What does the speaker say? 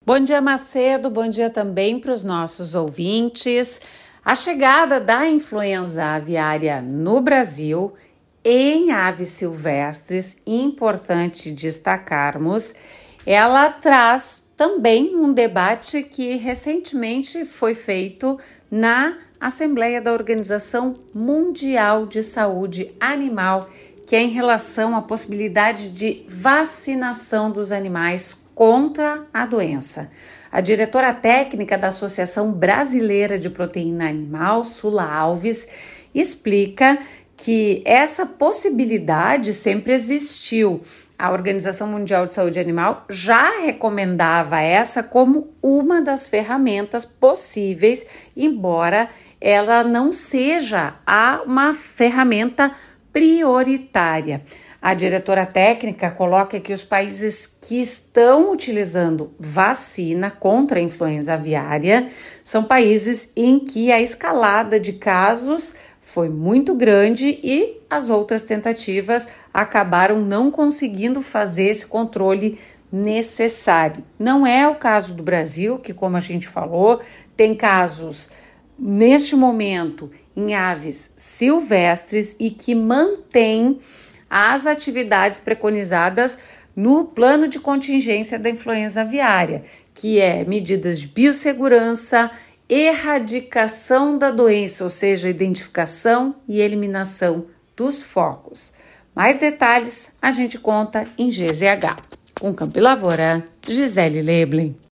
Bom dia, Macedo. Bom dia também para os nossos ouvintes. A chegada da influenza aviária no Brasil em aves silvestres, importante destacarmos, ela traz também um debate que recentemente foi feito na Assembleia da Organização Mundial de Saúde Animal, que é em relação à possibilidade de vacinação dos animais contra a doença. A diretora técnica da Associação Brasileira de Proteína Animal, Sula Alves, explica que essa possibilidade sempre existiu. A Organização Mundial de Saúde Animal já recomendava essa como uma das ferramentas possíveis, embora ela não seja uma ferramenta prioritária. A diretora técnica coloca que os países que estão utilizando vacina contra a influenza aviária são países em que a escalada de casos foi muito grande e as outras tentativas acabaram não conseguindo fazer esse controle necessário. Não é o caso do Brasil, que, como a gente falou, tem casos neste momento em aves silvestres e que mantém as atividades preconizadas no plano de contingência da influenza aviária, que é medidas de biossegurança, erradicação da doença, ou seja, identificação e eliminação dos focos. Mais detalhes a gente conta em GZH. Com Campo e Lavoura, Gisele Leblin.